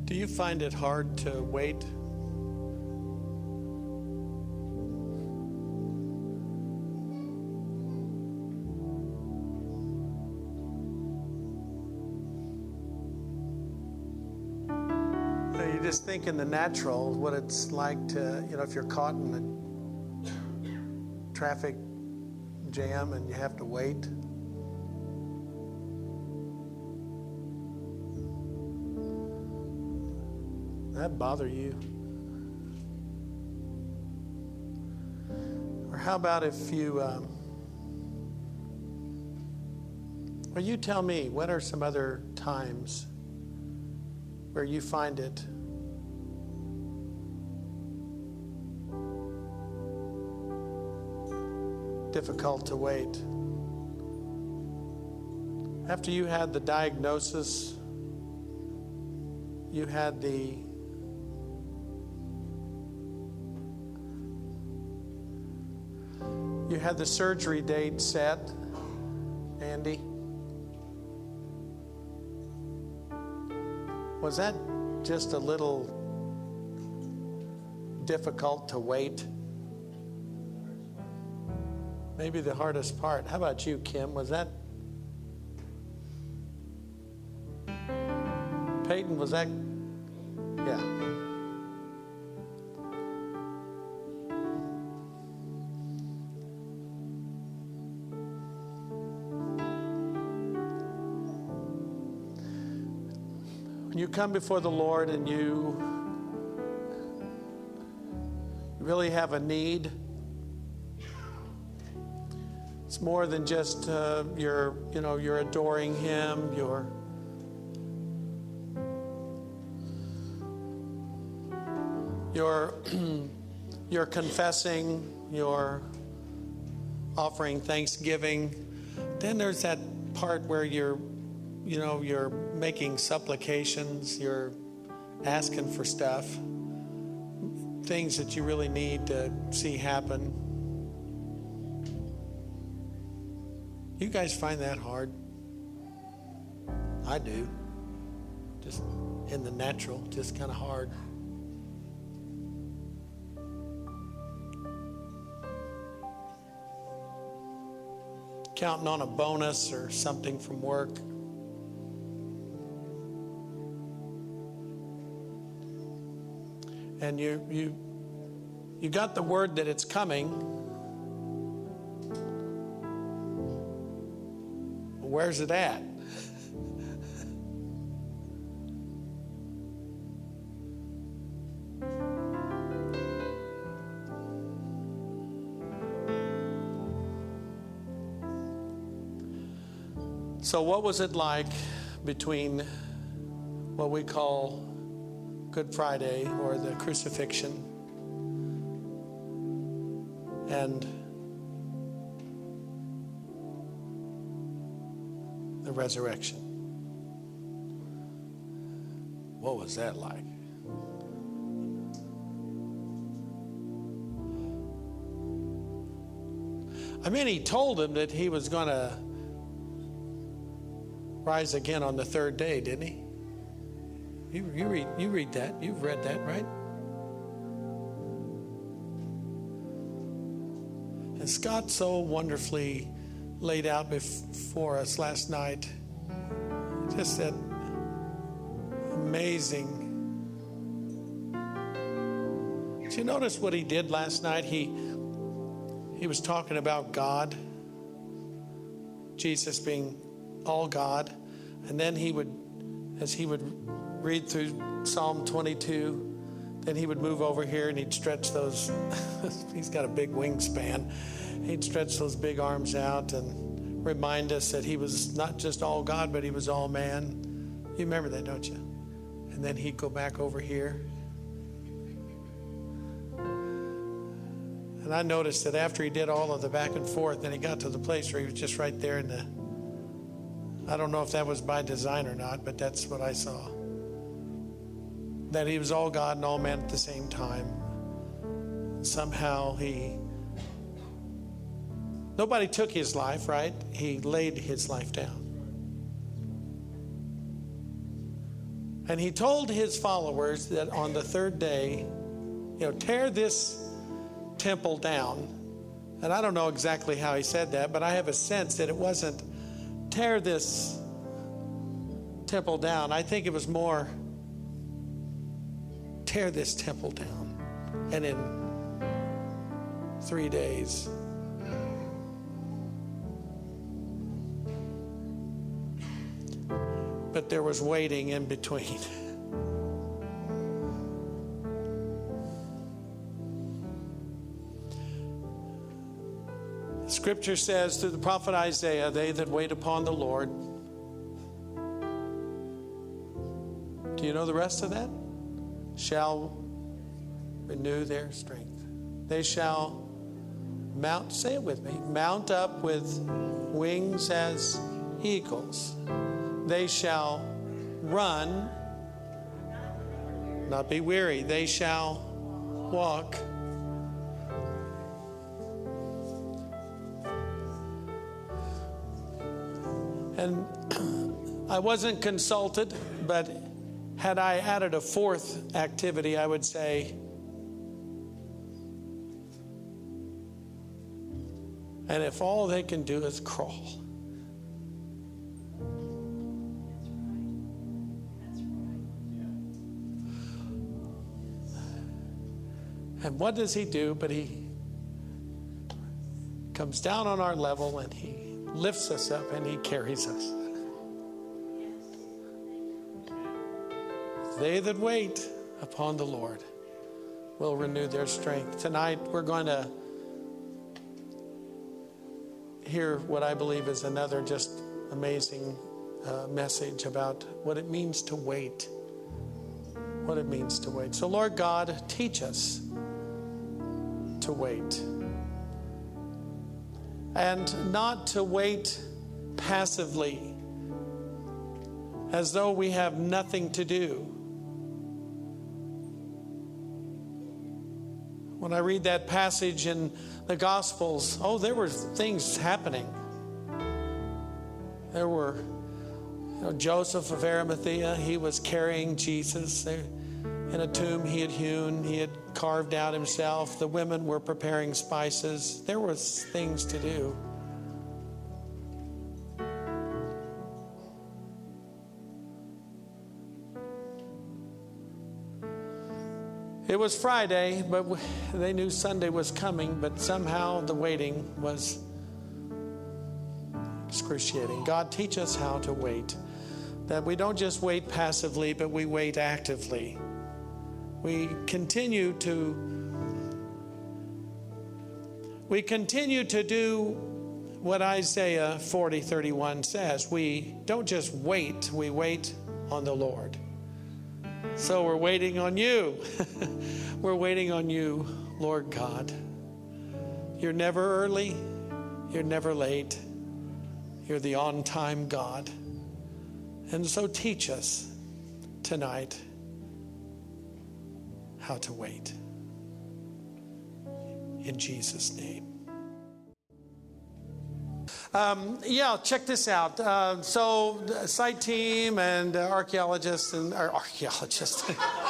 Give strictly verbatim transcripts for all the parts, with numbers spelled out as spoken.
Do you find it hard to wait? You just think in the natural what it's like to, you know, if you're caught in a traffic jam and you have to wait. That bother you? Or how about if you, um, or you tell me, what are some other times where you find it difficult to wait? After you had the diagnosis, you had the you had the surgery date set, Andy. Was that just a little difficult to wait? Maybe the hardest part. How about you, Kim? Was that? Peyton, was that? Yeah. When you come before the Lord and you really have a need, it's more than just uh, you're, you know, you're adoring Him. You're you're you're confessing. You're offering thanksgiving. Then there's that part where you're, you know, you're making supplications. You're asking for stuff, things that you really need to see happen. You guys find that hard? I do. Just in the natural, just kind of hard. Counting on a bonus or something from work. And you you you got the word that it's coming. Where's it at? So what was it like between what we call Good Friday or the crucifixion and the resurrection? What was that like? I mean, he told him that he was going to rise again on the third day, didn't he? You, you read you read that. You've read that, right? And Scott so wonderfully laid out before us last night just that amazing. Did you notice what he did last night? He he was talking about God, Jesus being all God, and then he would, as he would read through Psalm twenty-two, then he would move over here and he'd stretch those, he's got a big wingspan, he'd stretch those big arms out and remind us that he was not just all God, but he was all man. You remember that, don't you? And then he'd go back over here. And I noticed that after he did all of the back and forth, then he got to the place where he was just right there in the, I don't know if that was by design or not, but that's what I saw. That he was all God and all man at the same time. Somehow he, nobody took his life, right? He laid his life down. And he told his followers that on the third day, you know, tear this temple down. And I don't know exactly how he said that, but I have a sense that it wasn't tear this temple down. I think it was more tear this temple down. And in three days, but there was waiting in between. Scripture says through the prophet Isaiah, they that wait upon the Lord. Do you know the rest of that? Shall renew their strength. They shall mount, say it with me, mount up with wings as eagles. They shall run, not be weary. They shall walk. And I wasn't consulted, but had I added a fourth activity, I would say, and if all they can do is crawl. And what does he do? But he comes down on our level and he lifts us up and he carries us. They that wait upon the Lord will renew their strength. Tonight we're going to hear what I believe is another just amazing uh, message about what it means to wait. What it means to wait. So Lord God, teach us to wait. And not to wait passively as though we have nothing to do. When I read that passage in the Gospels, oh, there were things happening. There were, you know, Joseph of Arimathea, he was carrying Jesus there in a tomb he had hewn, he had carved out himself. The women were preparing spices. There was things to do. It was Friday, but they knew Sunday was coming, but somehow the waiting was excruciating. God, teach us how to wait. That we don't just wait passively, but we wait actively. We continue to we continue to do what Isaiah forty thirty-one says. We don't just wait, we wait on the Lord. So we're waiting on you. We're waiting on you, Lord God. You're never early. You're never late. You're the on-time God. And so teach us tonight how to wait. In Jesus' name. Um, yeah, check this out. Uh, so, the site team and uh, archaeologists and or archaeologists.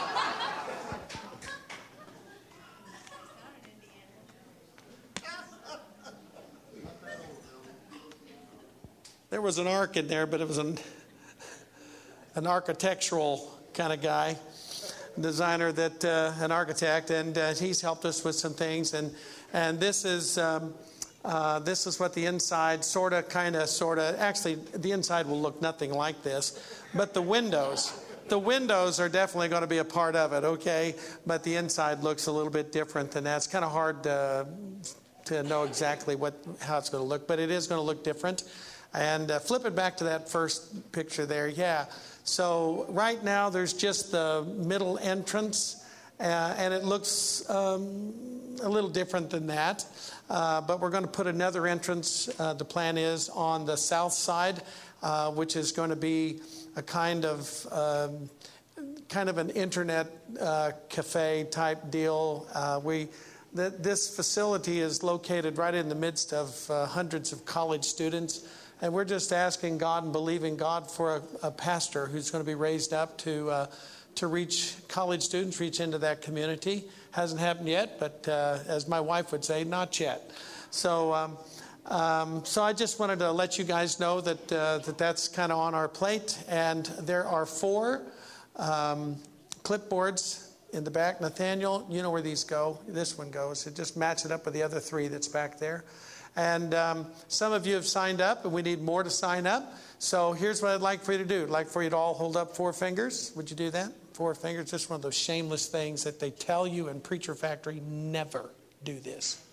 There was an ark in there, but it was an an architectural kind of guy, designer that uh, an architect, and uh, he's helped us with some things. And and this is. Um, Uh, this is what the inside sort of, kind of, sort of, actually the inside will look nothing like this, but the windows, the windows are definitely going to be a part of it, okay? But the inside looks a little bit different than that. It's kind of hard uh, to know exactly what how it's going to look, but it is going to look different. And uh, flip it back to that first picture there, yeah. So right now there's just the middle entrance, uh, and it looks um, a little different than that. Uh, but we're going to put another entrance, uh, the plan is, on the south side, uh, which is going to be a kind of um, kind of an internet uh, cafe type deal. Uh, we th- this facility is located right in the midst of uh, hundreds of college students, And we're just asking God and believing God for a, a pastor who's going to be raised up to uh, to reach college students, reach into that community. Hasn't happened yet, but uh, as my wife would say, not yet. So um, um, so I just wanted to let you guys know that uh, that that's kind of on our plate. And there are four um, clipboards in the back. Nathaniel, you know where these go. This one goes. It just match it up with the other three that's back there. And um, some of you have signed up, and we need more to sign up. So here's what I'd like for you to do. I'd like for you to all hold up four fingers. Would you do that? Four fingers. Just one of those shameless things that they tell you in Preacher Factory, never do this.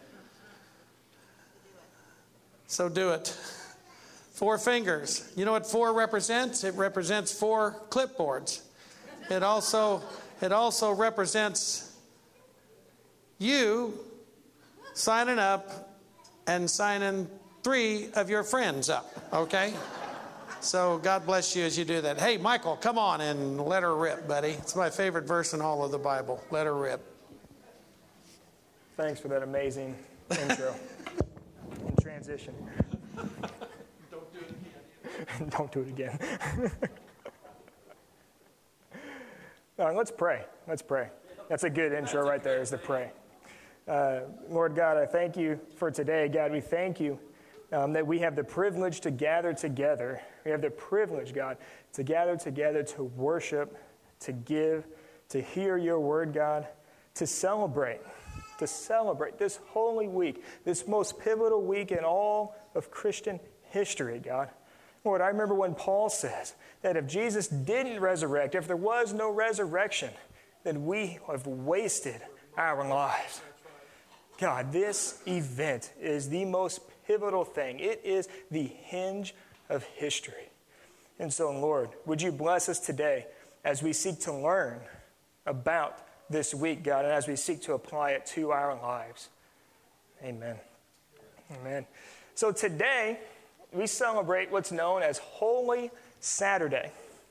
So do it. Four fingers. You know what four represents? It represents four clipboards. It also, it also represents you signing up and signing three of your friends up, okay? So God bless you as you do that. Hey, Michael, come on and let her rip, buddy. It's my favorite verse in all of the Bible. Let her rip. Thanks for that amazing intro and transition. Don't do it again. Don't do it again. All right, let's pray. Let's pray. That's a good intro right there, is to pray. Uh, Lord God, I thank you for today. God, we thank you um, that we have the privilege to gather together. We have the privilege, God, to gather together to worship, to give, to hear your word, God, to celebrate, to celebrate this holy week, this most pivotal week in all of Christian history, God. Lord, I remember when Paul says that if Jesus didn't resurrect, if there was no resurrection, then we have wasted our lives. God, this event is the most pivotal thing. It is the hinge of history. And so, Lord, would you bless us today as we seek to learn about this week, God, and as we seek to apply it to our lives. Amen. Amen. So today, we celebrate what's known as Holy Saturday.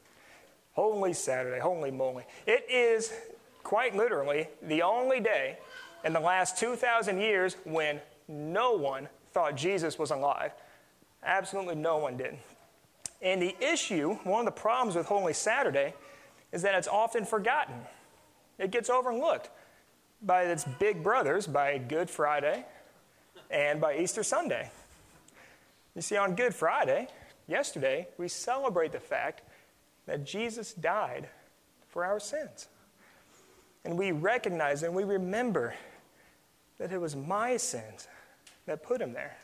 Holy Saturday, holy moly. It is quite literally the only day in the last two thousand years when no one thought Jesus was alive. Absolutely no one did. And the issue, one of the problems with Holy Saturday, is that it's often forgotten. It gets overlooked by its big brothers, by Good Friday and by Easter Sunday. You see, on Good Friday, yesterday, we celebrate the fact that Jesus died for our sins. And we recognize and we remember that it was my sins that put him there.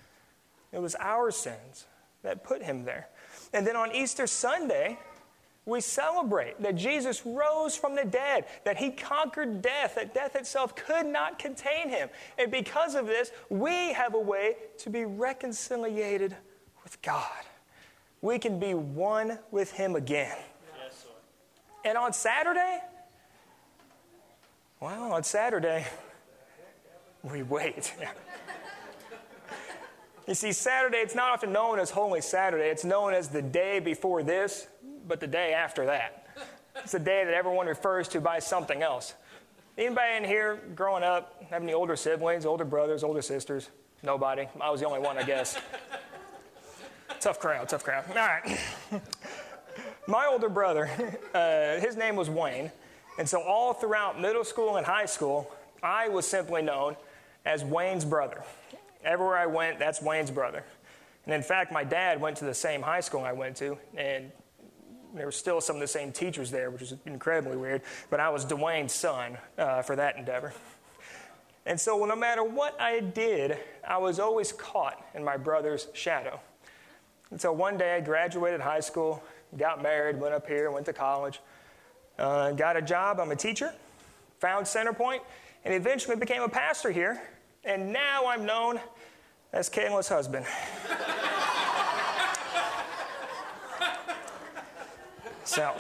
It was our sins that put him there. And then on Easter Sunday, we celebrate that Jesus rose from the dead, that he conquered death, that death itself could not contain him. And because of this, we have a way to be reconciliated with God. We can be one with him again. Yes, Lord. And on Saturday, well, on Saturday, we wait. You see, Saturday, it's not often known as Holy Saturday. It's known as the day before this, but the day after that. It's the day that everyone refers to by something else. Anybody in here growing up, have any older siblings, older brothers, older sisters? Nobody. I was the only one, I guess. Tough crowd, tough crowd. All right. My older brother, uh, his name was Wayne. And so all throughout middle school and high school, I was simply known as Wayne's brother. Everywhere I went, that's Wayne's brother. And in fact, my dad went to the same high school I went to, and there were still some of the same teachers there, which is incredibly weird, but I was Dwayne's son uh, for that endeavor. And so no matter what I did, I was always caught in my brother's shadow. And so one day I graduated high school, got married, went up here, went to college, uh, got a job. I'm a teacher, found Centerpoint, and eventually became a pastor here. And now I'm known as Kayla's husband. So,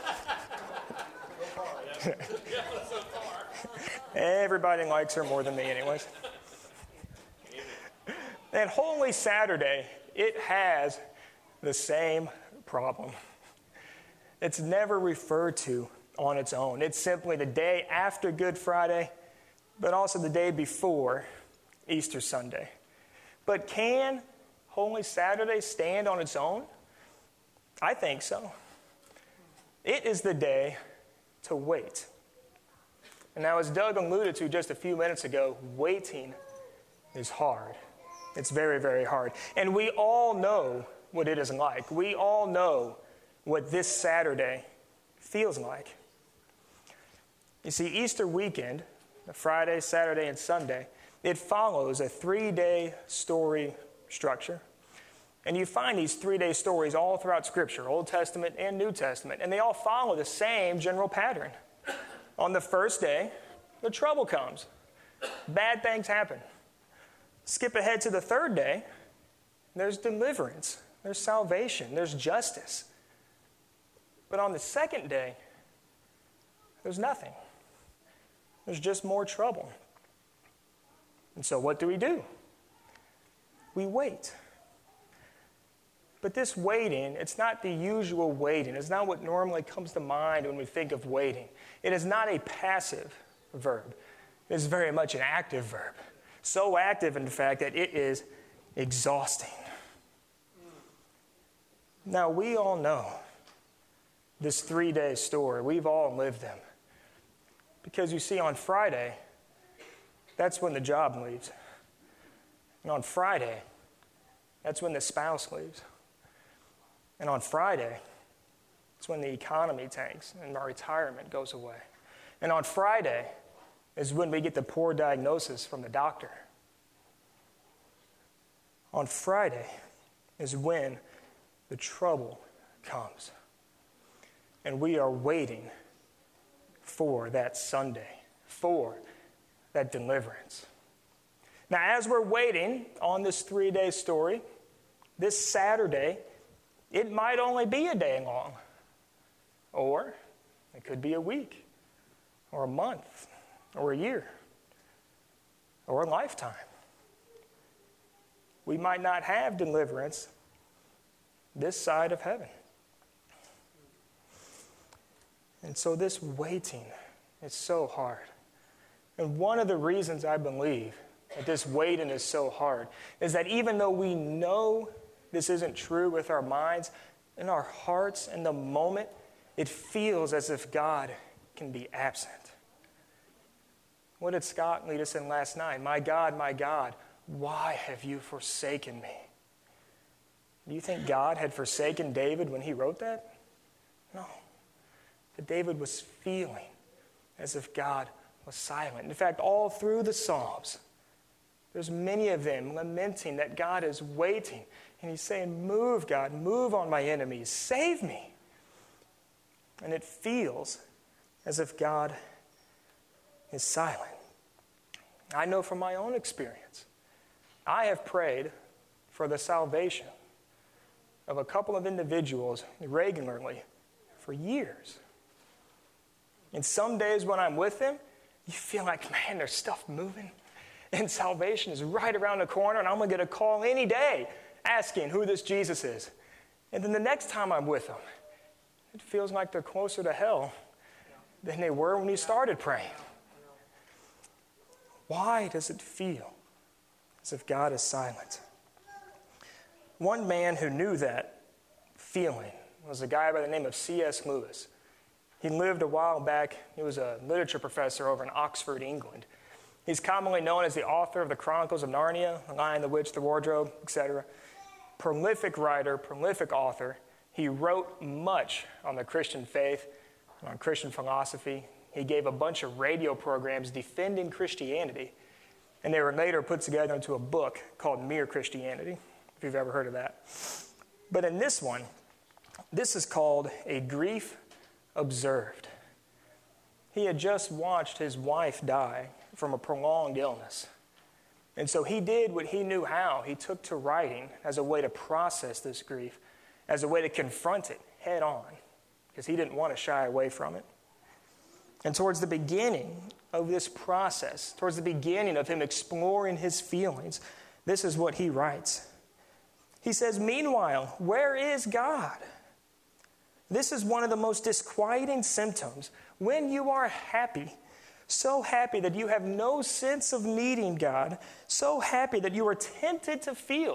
everybody likes her more than me anyways. And Holy Saturday, it has the same problem. It's never referred to on its own. It's simply the day after Good Friday, but also the day before Easter Sunday. But can Holy Saturday stand on its own? I think so. It is the day to wait. And now, as Doug alluded to just a few minutes ago, waiting is hard. It's very, very hard. And we all know what it is like. We all know what this Saturday feels like. You see, Easter weekend, Friday, Saturday, and Sunday, it follows a three-day story structure. And you find these three-day stories all throughout Scripture, Old Testament and New Testament, and they all follow the same general pattern. On the first day, the trouble comes. Bad things happen. Skip ahead to the third day, there's deliverance, there's salvation, there's justice. But on the second day, there's nothing. There's just more trouble. And so what do we do? We wait. But this waiting, it's not the usual waiting. It's not what normally comes to mind when we think of waiting. It is not a passive verb. It is very much an active verb. So active, in fact, that it is exhausting. Now, we all know this three-day story. We've all lived them. Because you see, on Friday, that's when the job leaves. And on Friday, that's when the spouse leaves. And on Friday, it's when the economy tanks and our retirement goes away. And on Friday is when we get the poor diagnosis from the doctor. On Friday is when the trouble comes. And we are waiting for that Sunday, for that deliverance. Now, as we're waiting on this three-day story, this Saturday, it might only be a day long, or it could be a week, or a month, or a year, or a lifetime. We might not have deliverance this side of heaven. And so this waiting is so hard. And one of the reasons I believe that this waiting is so hard is that even though we know this isn't true with our minds, in our hearts, in the moment, it feels as if God can be absent. What did Scott lead us in last night? My God, my God, why have you forsaken me? Do you think God had forsaken David when he wrote that? No. But David was feeling as if God was silent. In fact, all through the Psalms, there's many of them lamenting that God is waiting. And he's saying, move, God, move on my enemies. Save me. And it feels as if God is silent. I know from my own experience, I have prayed for the salvation of a couple of individuals regularly for years. And some days when I'm with them, you feel like, man, there's stuff moving. And salvation is right around the corner, and I'm going to get a call any day asking who this Jesus is. And then the next time I'm with them, it feels like they're closer to hell than they were when you started praying. Why does it feel as if God is silent? One man who knew that feeling was a guy by the name of C S Lewis. He lived a while back. He was a literature professor over in Oxford, England. He's commonly known as the author of the Chronicles of Narnia, The Lion, the Witch, the Wardrobe, et cetera. Prolific writer, prolific author. He wrote much on the Christian faith, on Christian philosophy. He gave a bunch of radio programs defending Christianity, and they were later put together into a book called Mere Christianity, if you've ever heard of that. But in this one, this is called A Grief Observed. He had just watched his wife die from a prolonged illness. And so he did what he knew how. He took to writing as a way to process this grief, as a way to confront it head on, because he didn't want to shy away from it. And towards the beginning of this process, towards the beginning of him exploring his feelings, this is what he writes. He says, "Meanwhile, where is God? This is one of the most disquieting symptoms. When you are happy, so happy that you have no sense of needing God, so happy that you are tempted to feel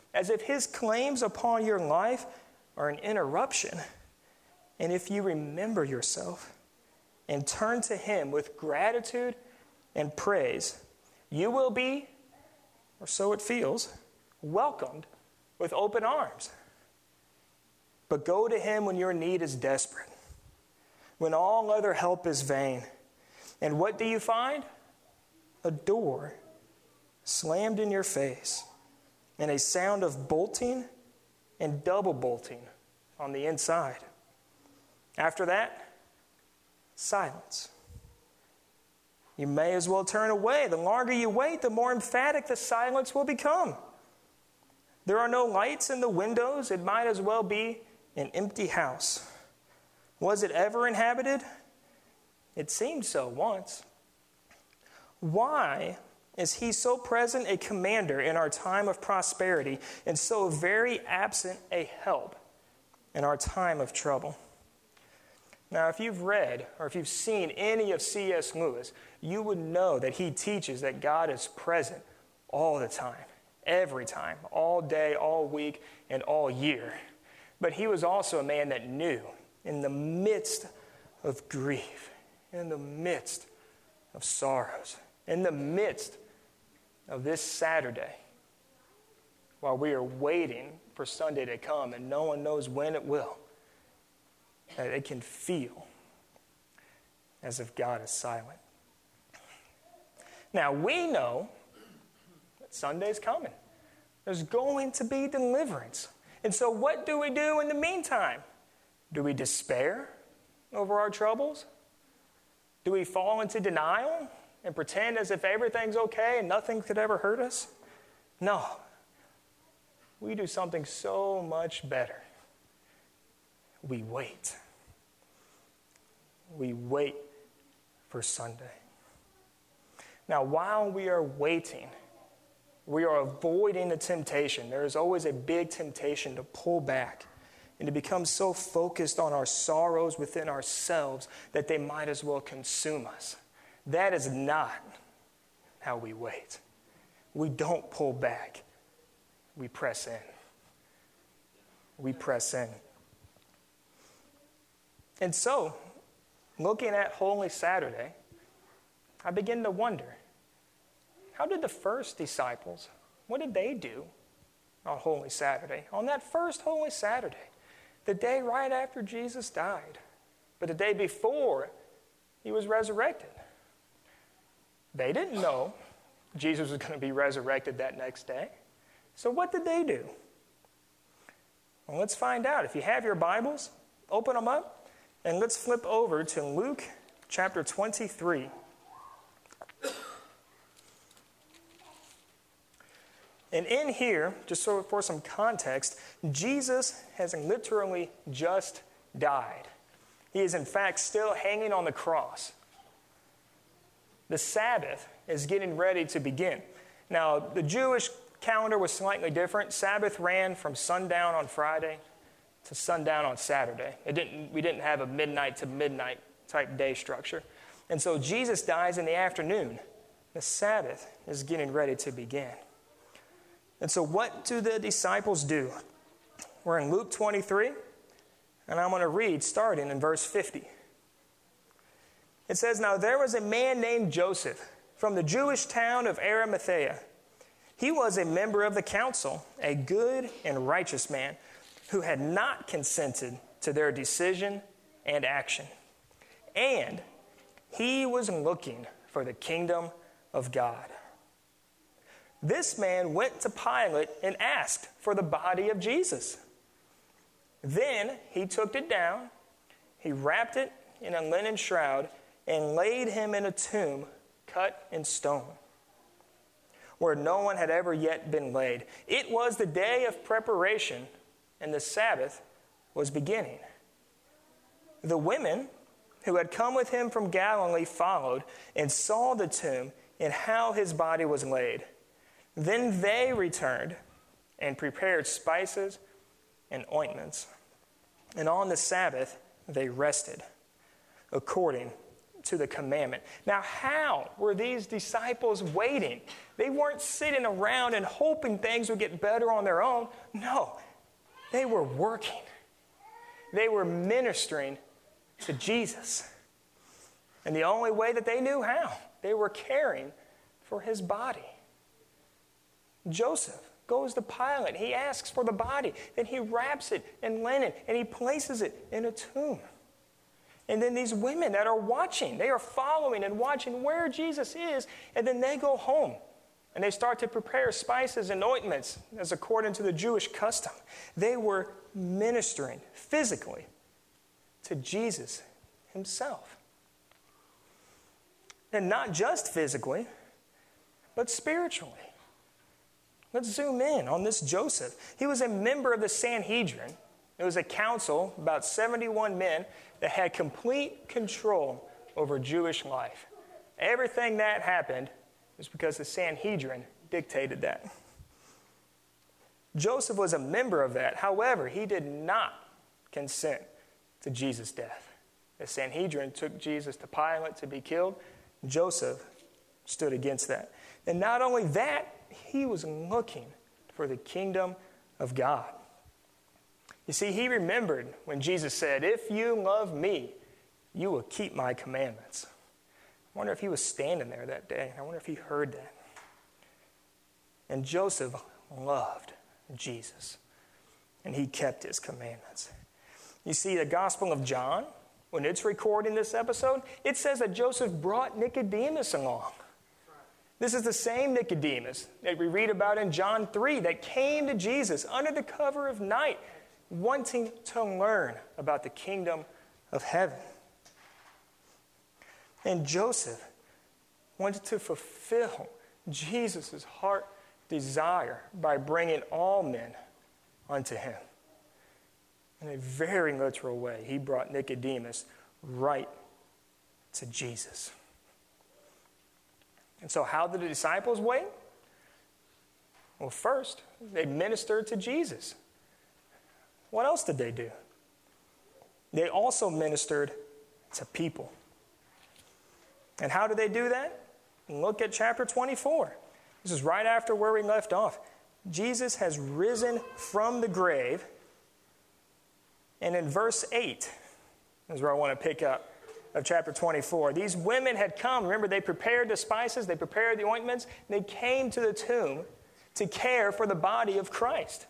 as if his claims upon your life are an interruption. And if you remember yourself and turn to him with gratitude and praise, you will be, or so it feels, welcomed with open arms. But go to him when your need is desperate, when all other help is vain. And what do you find? A door slammed in your face, and a sound of bolting and double bolting on the inside. After that, silence. You may as well turn away. The longer you wait, the more emphatic the silence will become. There are no lights in the windows. It might as well be an empty house. Was it ever inhabited? It seemed so once. Why is he so present a commander in our time of prosperity and so very absent a help in our time of trouble? Now, if you've read or if you've seen any of C S Lewis, you would know that he teaches that God is present all the time, every time, all day, all week, and all year. But he was also a man that knew in the midst of grief, in the midst of sorrows, in the midst of this Saturday, while we are waiting for Sunday to come and no one knows when it will, that it can feel as if God is silent. Now, we know that Sunday's coming. There's going to be deliverance. And so what do we do in the meantime? Do we despair over our troubles? Do we fall into denial and pretend as if everything's okay and nothing could ever hurt us? No. We do something so much better. We wait. We wait for Sunday. Now, while we are waiting, we are avoiding the temptation. There is always a big temptation to pull back and to become so focused on our sorrows within ourselves that they might as well consume us. That is not how we wait. We don't pull back. We press in. We press in. And so, looking at Holy Saturday, I begin to wonder, how did the first disciples, what did they do on Holy Saturday? On that first Holy Saturday, the day right after Jesus died, but the day before he was resurrected. They didn't know Jesus was going to be resurrected that next day. So what did they do? Well, let's find out. If you have your Bibles, open them up, and let's flip over to Luke chapter twenty-three. And in here, just so for some context, Jesus has literally just died. He is in fact still hanging on the cross. The Sabbath is getting ready to begin. Now, the Jewish calendar was slightly different. Sabbath ran from sundown on Friday to sundown on Saturday. It didn't, we didn't have a midnight to midnight type day structure. And so Jesus dies in the afternoon. The Sabbath is getting ready to begin. And so what do the disciples do? We're in Luke twenty-three, and I'm going to read starting in verse fifty. It says, "Now there was a man named Joseph from the Jewish town of Arimathea. He was a member of the council, a good and righteous man who had not consented to their decision and action. And he was looking for the kingdom of God. This man went to Pilate and asked for the body of Jesus. Then he took it down, he wrapped it in a linen shroud, and laid him in a tomb cut in stone, where no one had ever yet been laid. It was the day of preparation, and the Sabbath was beginning. The women who had come with him from Galilee followed and saw the tomb and how his body was laid. Then they returned and prepared spices and ointments. And on the Sabbath they rested, according to the commandment. Now, how were these disciples waiting? They weren't sitting around and hoping things would get better on their own. No, they were working. They were ministering to Jesus. And the only way that they knew how, they were caring for his body. Joseph goes to Pilate. He asks for the body. Then he wraps it in linen and he places it in a tomb. And then these women that are watching, they are following and watching where Jesus is, and then they go home and they start to prepare spices and ointments as according to the Jewish custom. They were ministering physically to Jesus himself. And not just physically, but spiritually. Let's zoom in on this Joseph. He was a member of the Sanhedrin. It was a council, about seventy-one men, that had complete control over Jewish life. Everything that happened was because the Sanhedrin dictated that. Joseph was a member of that. However, he did not consent to Jesus' death. The Sanhedrin took Jesus to Pilate to be killed. Joseph stood against that. And not only that, he was looking for the kingdom of God. You see, he remembered when Jesus said, "If you love me, you will keep my commandments." I wonder if he was standing there that day. I wonder if he heard that. And Joseph loved Jesus, and he kept his commandments. You see, the Gospel of John, when it's recording this episode, it says that Joseph brought Nicodemus along. This is the same Nicodemus that we read about in John three that came to Jesus under the cover of night, wanting to learn about the kingdom of heaven. And Joseph wanted to fulfill Jesus' heart desire by bringing all men unto him. In a very literal way, he brought Nicodemus right to Jesus. And so how did the disciples wait? Well, first, they ministered to Jesus. What else did they do? They also ministered to people. And how did they do that? Look at chapter twenty-four. This is right after where we left off. Jesus has risen from the grave. And in verse eight is where I want to pick up of chapter twenty-four. These women had come. Remember, they prepared the spices, they prepared the ointments, and they came to the tomb to care for the body of Christ.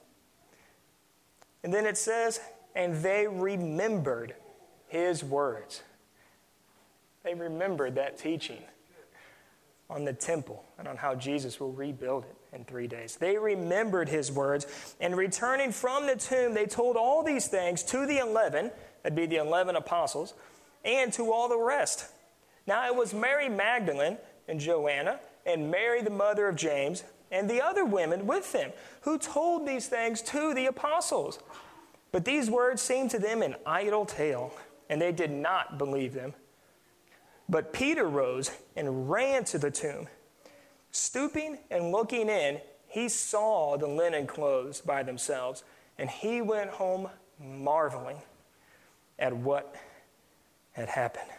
And then it says, and they remembered his words. They remembered that teaching on the temple and on how Jesus will rebuild it in three days. They remembered his words, and returning from the tomb, they told all these things to the eleven, that'd be the eleven apostles, and to all the rest. Now it was Mary Magdalene and Joanna and Mary the mother of James and the other women with them who told these things to the apostles. But these words seemed to them an idle tale, and they did not believe them. But Peter rose and ran to the tomb. Stooping and looking in, he saw the linen clothes by themselves, and he went home marveling at what had happened.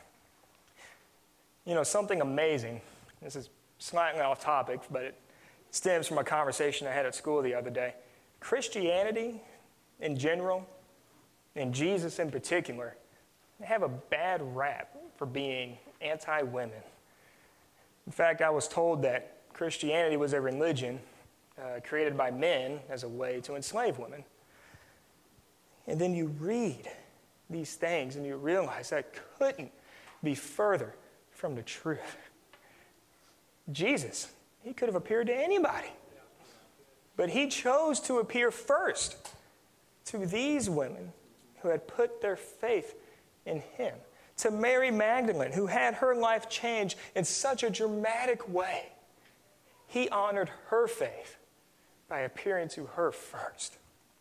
You know, something amazing. This is slightly off topic, but it stems from a conversation I had at school the other day. Christianity in general, and Jesus in particular, they have a bad rap for being anti-women. In fact, I was told that Christianity was a religion uh, created by men as a way to enslave women. And then you read these things and you realize that couldn't be further from the truth. Jesus, he could have appeared to anybody. But he chose to appear first to these women who had put their faith in him. To Mary Magdalene, who had her life changed in such a dramatic way. He honored her faith by appearing to her first.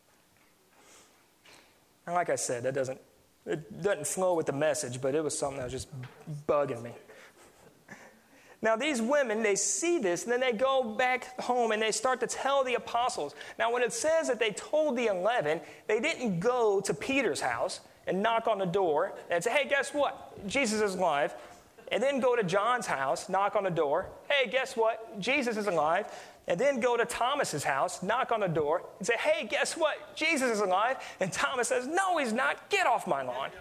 And like I said, that doesn't, it doesn't flow with the message, but it was something that was just bugging me. Now, these women, they see this, and then they go back home, and they start to tell the apostles. Now, when it says that they told the eleven, they didn't go to Peter's house and knock on the door and say, hey, guess what? Jesus is alive. and then go to John's house, knock on the door. Hey, guess what? Jesus is alive. And then go to Thomas's house, knock on the door, and say, hey, guess what? Jesus is alive. And Thomas says, no, he's not. Get off my lawn.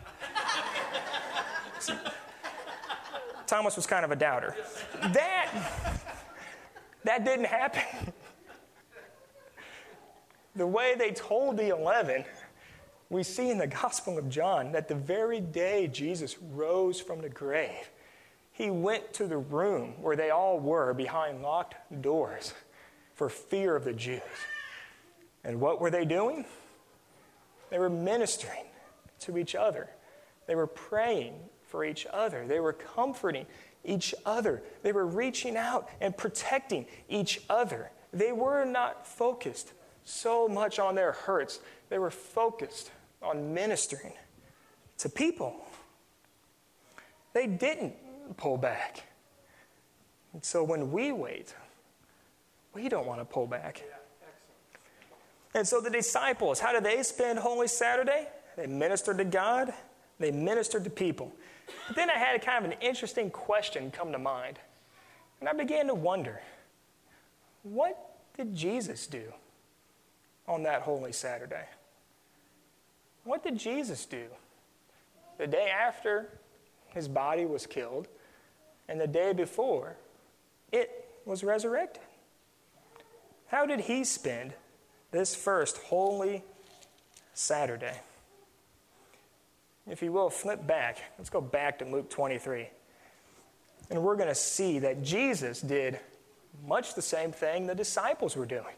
Thomas was kind of a doubter. That, that didn't happen. The way they told the eleven, we see in the Gospel of John that the very day Jesus rose from the grave, he went to the room where they all were behind locked doors for fear of the Jews. And what were they doing? They were ministering to each other. They were praying for each other. They were comforting each other. They were reaching out and protecting each other. They were not focused so much on their hurts. They were focused on ministering to people. They didn't pull back. And so when we wait, we don't want to pull back. And so the disciples, how did they spend Holy Saturday? They ministered to God. They ministered to people. But then I had a kind of an interesting question come to mind. And I began to wonder, what did Jesus do on that Holy Saturday? What did Jesus do the day after his body was killed and the day before it was resurrected? How did he spend this first Holy Saturday? If you will, flip back. Let's go back to Luke twenty-three. And we're going to see that Jesus did much the same thing the disciples were doing.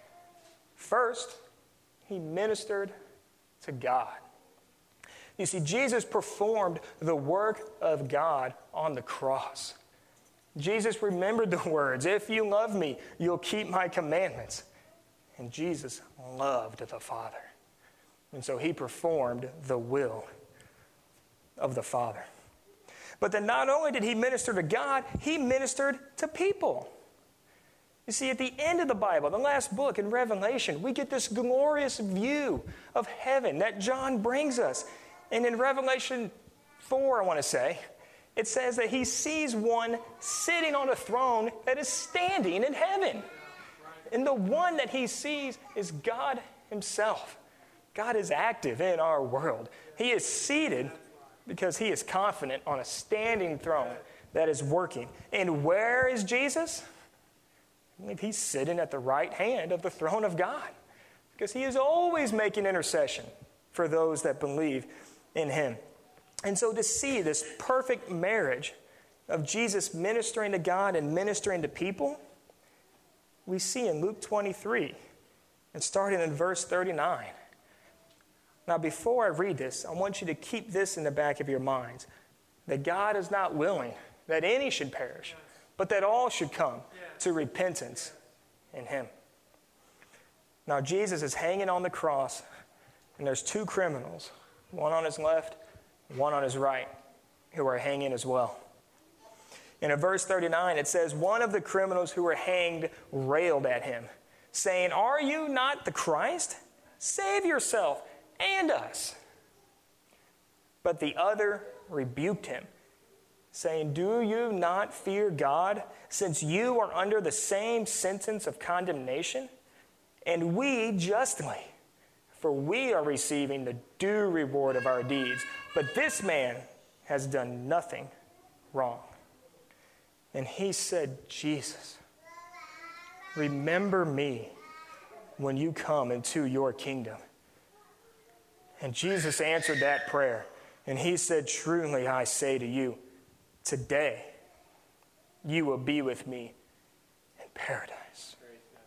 First, he ministered to God. You see, Jesus performed the work of God on the cross. Jesus remembered the words, if you love me, you'll keep my commandments. And Jesus loved the Father. And so he performed the will of the Father. But then not only did he minister to God, he ministered to people. You see, at the end of the Bible, the last book in Revelation, we get this glorious view of heaven that John brings us. And in Revelation four, I want to say, it says that he sees one sitting on a throne that is standing in heaven. And the one that he sees is God himself. God is active in our world. He is seated because he is confident on a standing throne that is working. And where is Jesus? I believe he's sitting at the right hand of the throne of God because he is always making intercession for those that believe in him. And so to see this perfect marriage of Jesus ministering to God and ministering to people, we see in Luke twenty-three and starting in verse thirty-nine. Now, before I read this, I want you to keep this in the back of your minds, that God is not willing that any should perish, but that all should come to repentance in him. Now, Jesus is hanging on the cross, and there's two criminals, one on his left, one on his right, who are hanging as well. And in verse thirty-nine, it says, one of the criminals who were hanged railed at him, saying, are you not the Christ? Save yourself and us. But the other rebuked him, saying, do you not fear God, since you are under the same sentence of condemnation? And we justly, for we are receiving the due reward of our deeds. But this man has done nothing wrong. And he said, Jesus, remember me when you come into your kingdom. And Jesus answered that prayer. And he said, truly I say to you, today you will be with me in paradise.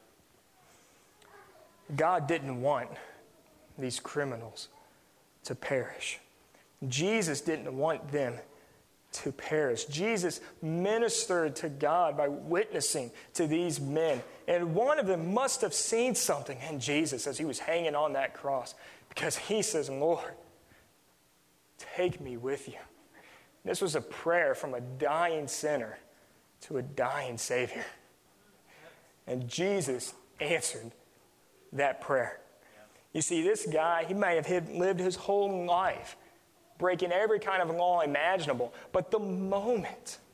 God didn't want these criminals to perish. Jesus didn't want them to perish. Jesus ministered to God by witnessing to these men. And one of them must have seen something in Jesus as he was hanging on that cross, because he says, Lord, take me with you. This was a prayer from a dying sinner to a dying Savior. And Jesus answered that prayer. You see, this guy, he may have lived his whole life breaking every kind of law imaginable, but the moment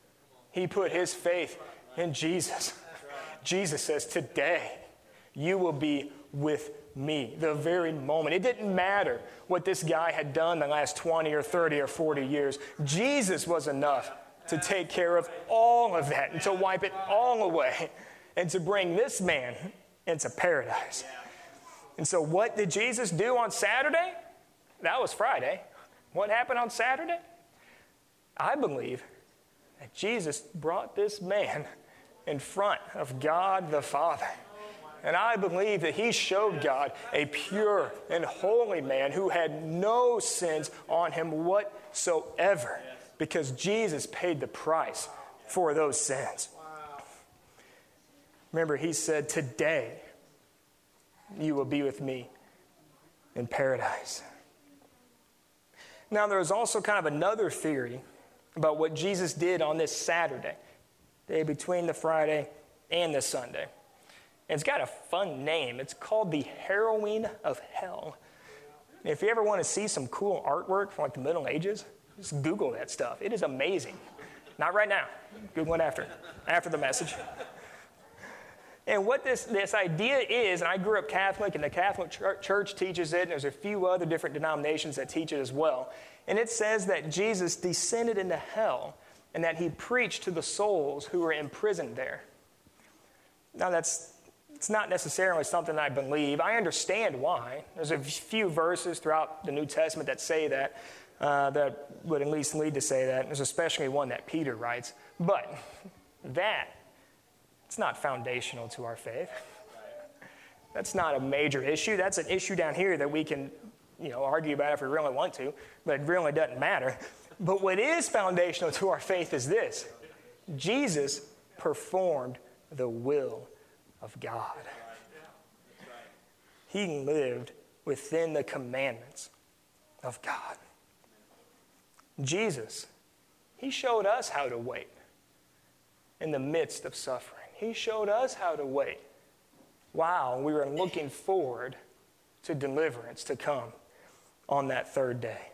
He put his faith in Jesus. Jesus says, today you will be with me. The very moment. It didn't matter what this guy had done the last twenty or thirty or forty years. Jesus was enough to take care of all of that and to wipe it all away and to bring this man into paradise. And so what did Jesus do on Saturday? That was Friday. What happened on Saturday? I believe that Jesus brought this man in front of God the Father. And I believe that he showed God a pure and holy man who had no sins on him whatsoever, because Jesus paid the price for those sins. Remember, he said, today you will be with me in paradise. Now, there is also kind of another theory about what Jesus did on this Saturday, day between the Friday and the Sunday. And it's got a fun name. It's called the Harrowing of Hell. And if you ever want to see some cool artwork from like the Middle Ages, just Google that stuff. It is amazing. Not right now. Google it after, after the message. And what this, this idea is, and I grew up Catholic, and the Catholic Church teaches it, and there's a few other different denominations that teach it as well. And it says that Jesus descended into hell and that he preached to the souls who were imprisoned there. Now, that's it's not necessarily something I believe. I understand why. There's a few verses throughout the New Testament that say that, uh, that would at least lead to say that. There's especially one that Peter writes. But that, it's not foundational to our faith. That's not a major issue. That's an issue down here that we can, you know, argue about if we really want to, but it really doesn't matter. But what is foundational to our faith is this: Jesus performed the will of God. He lived within the commandments of God. Jesus, he showed us how to wait in the midst of suffering. He showed us how to wait while we were looking forward to deliverance to come on that third day.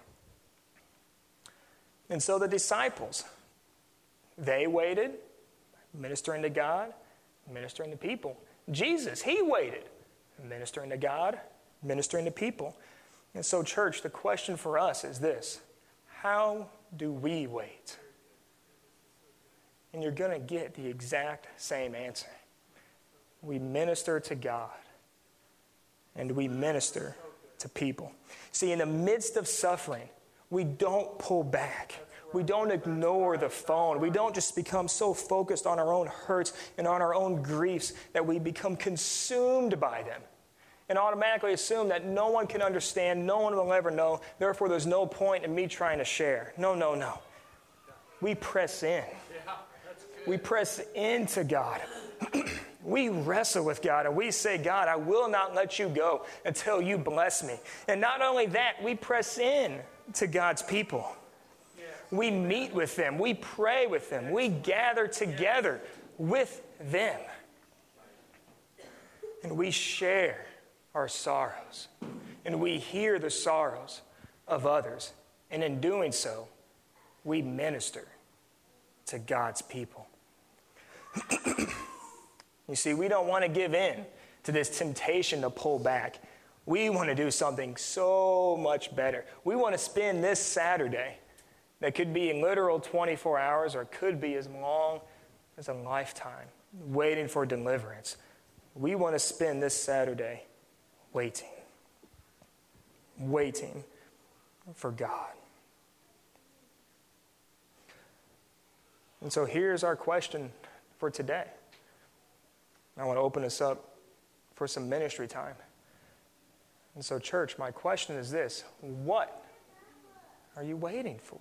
And so the disciples, they waited, ministering to God, ministering to people. Jesus, he waited, ministering to God, ministering to people. And so, church, the question for us is this: how do we wait? And you're going to get the exact same answer. We minister to God, and we minister to people. See, in the midst of suffering, we don't pull back. We don't ignore the phone. We don't just become so focused on our own hurts and on our own griefs that we become consumed by them and automatically assume that no one can understand, no one will ever know, therefore there's no point in me trying to share. No, no, no. We press in. We press into God. We wrestle with God and we say, God, I will not let you go until you bless me. And not only that, we press in to God's people. We meet with them. We pray with them. We gather together with them. And we share our sorrows. And we hear the sorrows of others. And in doing so, we minister to God's people. You see, we don't want to give in to this temptation to pull back. We want to do something so much better. We want to spend this Saturday that could be in literal twenty-four hours or could be as long as a lifetime waiting for deliverance. We want to spend this Saturday waiting. Waiting for God. And so here's our question for today. I want to open this up for some ministry time. And so, church, my question is this: what are you waiting for?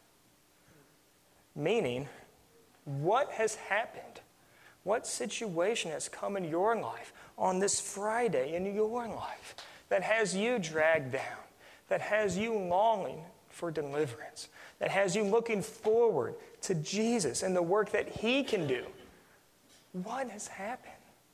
Meaning, what has happened? What situation has come in your life on this Friday in your life that has you dragged down, that has you longing for deliverance, that has you looking forward to Jesus and the work that he can do? What has happened?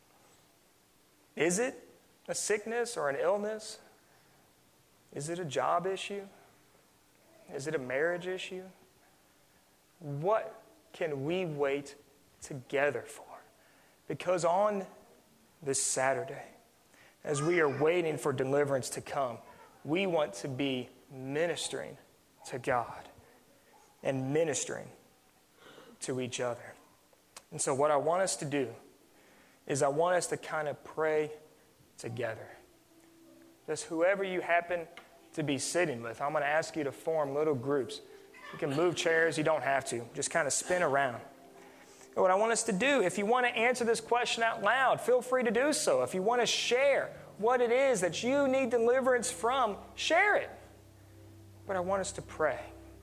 Is it a sickness or an illness? Is it a job issue? Is it a marriage issue? What can we wait together for? Because on this Saturday, as we are waiting for deliverance to come, we want to be ministering to God and ministering to each other. And so what I want us to do is I want us to kind of pray together. Just whoever you happen to be sitting with, I'm going to ask you to form little groups. You can move chairs, you don't have to. Just kind of spin around. And what I want us to do, if you want to answer this question out loud, feel free to do so. If you want to share what it is that you need deliverance from, share it. But I want us to pray.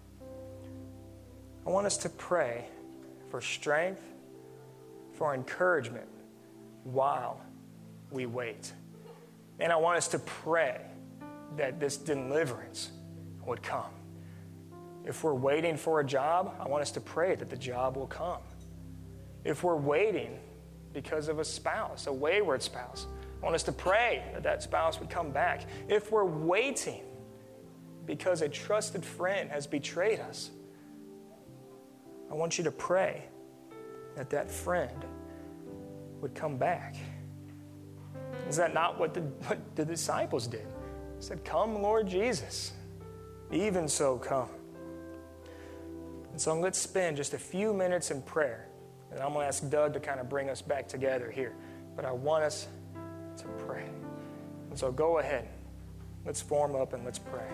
I want us to pray for strength, for encouragement while we wait. And I want us to pray that this deliverance would come. If we're waiting for a job, I want us to pray that the job will come. If we're waiting because of a spouse, a wayward spouse, I want us to pray that that spouse would come back. If we're waiting because a trusted friend has betrayed us, I want you to pray that that friend would come back. Is that not what the, what the disciples did? They said, "Come, Lord Jesus." Even so, come. And so let's spend just a few minutes in prayer. And I'm going to ask Doug to kind of bring us back together here. But I want us to pray. And so go ahead. Let's form up and let's pray.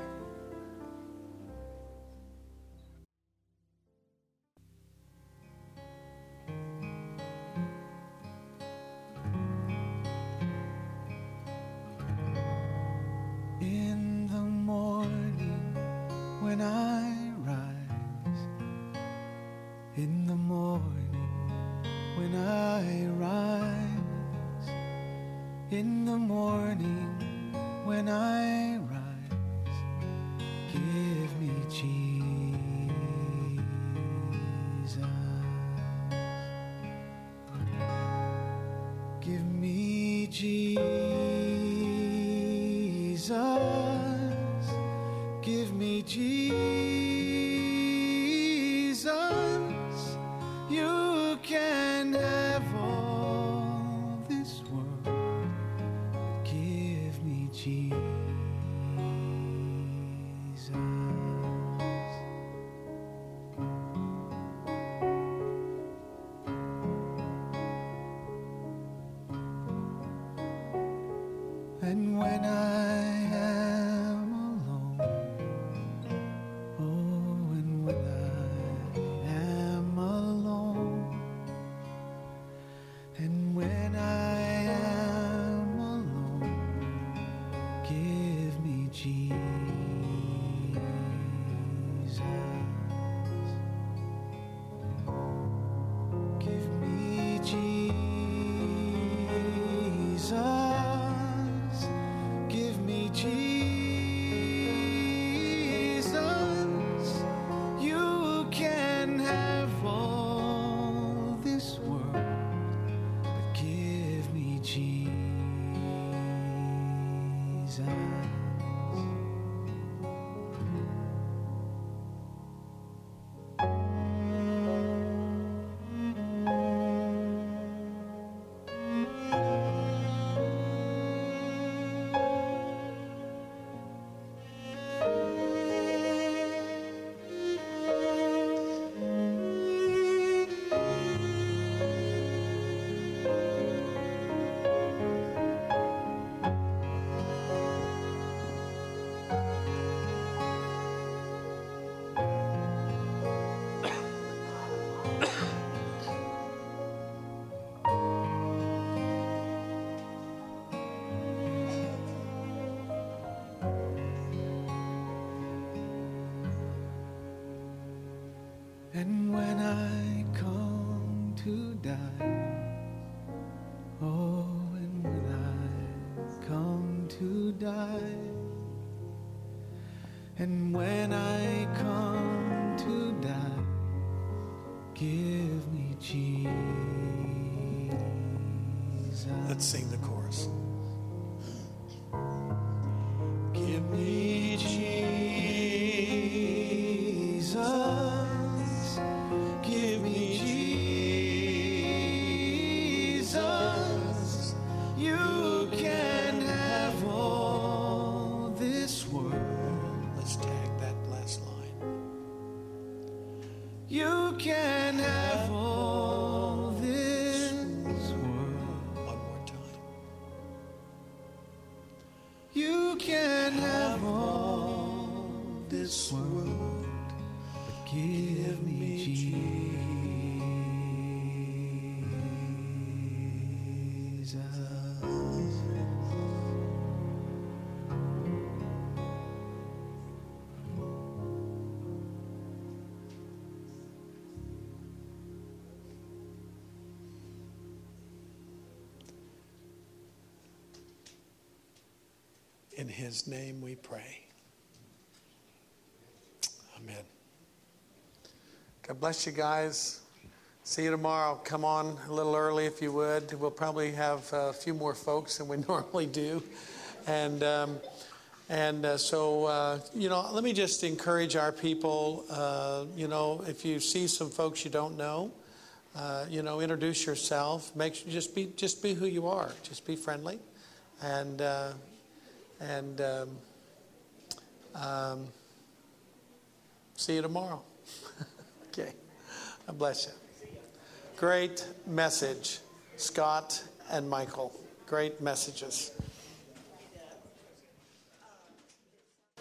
In the morning when I rise, in the morning when I rise, in the morning when I rise, give me Jesus, give me Jesus, give me Jesus, you can have all this world, but give me Jesus. And when I am alone, oh, and when I am alone, and when I am alone, give me Jesus, give me Jesus. Give me Jesus, you can have all this world, but give me Jesus. And when I come to die, oh, and when I come to die, and when I come to die, give me Jesus. Let's sing the chorus. Give me Jesus. Give me You can have all this world. One more time. You can have all this world, but give me Jesus. In his name we pray. Amen. God bless you guys. See you tomorrow. Come on a little early if you would. We'll probably have a few more folks than we normally do. And um, and uh, so, uh, you know, let me just encourage our people, uh, you know, if you see some folks you don't know, uh, you know, introduce yourself. Make sure, just be, just be who you are. Just be friendly. And... Uh, And um, um, see you tomorrow. Okay. God bless you. Great message, Scott and Michael. Great messages.